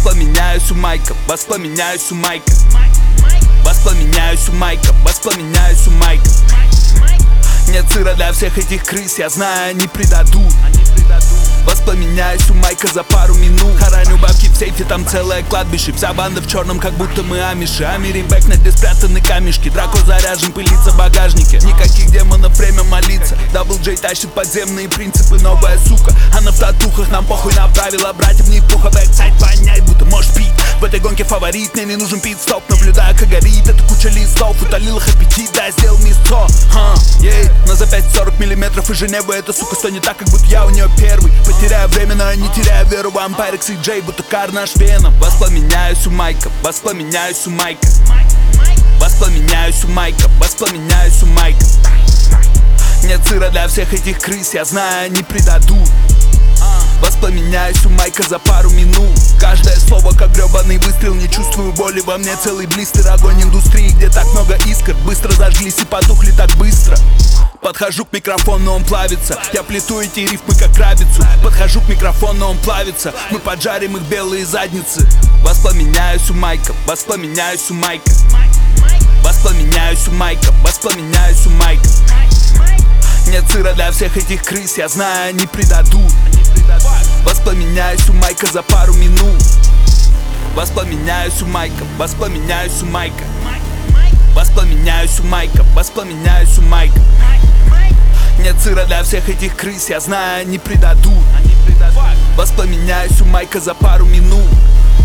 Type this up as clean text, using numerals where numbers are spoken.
Воспламеняюсь у майка, воспламеняюсь у майка. Воспламеняюсь у майка, воспламеняюсь у майка. Нет сыра для всех этих крыс, я знаю, они предадут. Воспламеняюсь у майка за пару минут. Хороню бабки в сейфе, там целое кладбище. Вся банда в черном, как будто мы амиши. Амиримбэк, на где спрятаны камешки. Драко заряжен, пылится в багажнике. Никаких демонов, время молиться. Дабл Джей тащит подземные принципы. Новая сука, она в татухах, нам похуй на правила. Братья в них плохо, бэксайд воняет, будто можешь пить. В этой гонке фаворит, мне не нужен пит-стоп. Наблюдаю, как горит эта куча листов. Утолил их аппетит, да, сделал мясо. Но за 5-40 миллиметров и Женевы эта сука стонет так, как будто я у нее первый. Потеряю время, но не теряю веру в Ампайрекс и Джей, будто Кар наш Веном. Воспламеняюсь у майка, воспламеняюсь у майка. Воспламеняюсь у майка, воспламеняюсь у майка. Нет сыра для всех этих крыс, я знаю, они предадут. Воспламеняюсь у майка за пару минут. Каждое слово как гребаный выстрел. Не чувствую боли, во мне целый блистер. Огонь индустрии, где так много искр. Быстро зажглись и потухли так быстро. Подхожу к микрофону, он плавится. Я плету эти рифмы как крабицу. Подхожу к микрофону, он плавится. Мы поджарим их белые задницы. Воспламеняюсь у майка, воспламеняюсь у майка. Воспламеняюсь у майка, воспламеняюсь у майка. Нет сыра для всех этих крыс, я знаю, они предадут. Воспламеняюсь у майка за пару минут. Воспламеняюсь у майка, воспламеняюсь у майка. Воспламеняюсь у майка, воспламеняюсь у майка. Нет сыра для всех этих крыс, я знаю, они предадут. Воспламеняюсь у майка за пару минут.